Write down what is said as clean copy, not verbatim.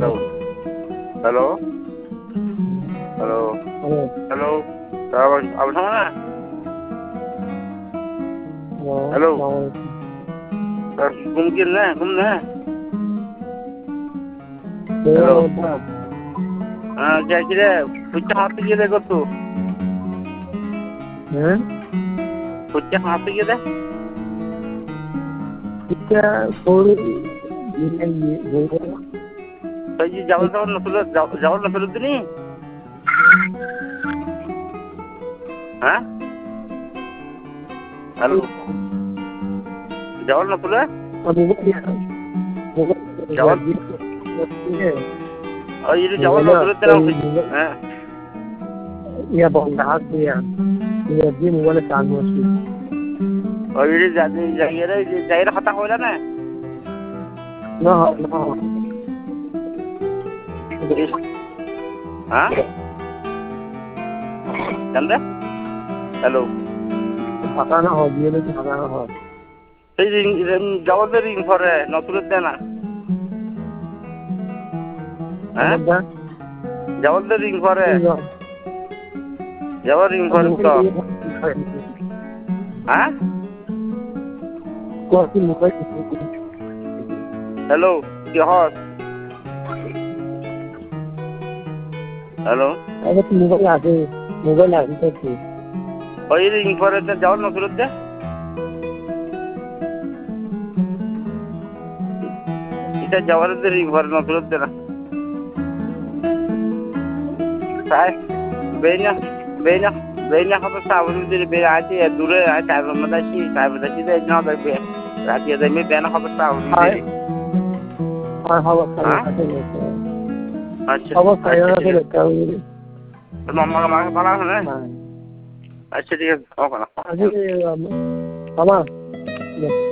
Hello. Hello. Hello. Apa sama? Hello. Mungkin lah, Hello. Kira-kira pucah hati kita kau tu. Pucah hati kita. Kita boleh ini boleh. Jadi jauh nak perlu tu ni. Hah? Halo. Jauh nak perlu? Jauh. Oh, ini jauh nak perlu terang. Ya, bangga dia. Dia dia mula tangguh sih. Oh, ini jadi kata hola na. No. Hah? Canda? Hello. Pata na ho, dia lagi pata na ho. Ini jauh dari infore, nak perlu dana. Hah? Jauh dari infore. Jauh dari infore tu. Hah? Kau sih muka. Hello, Johor. Hello. Ada tu muka lagi tu. Oh, ini infore tu jauh nak perlu deh. Kita jauh dari infore nak perlu deh. Saya, Benya apa sahaja dari berarti ya dulu saya bermadasi dah jangan berbe. Berarti ada ni benya apa sahaja dari. Hawa saya ada ni. अच्छा hawa saya ada ni kau ini. Mama malah है ना. अच्छा ठीक है, okay ना. अजी, मामा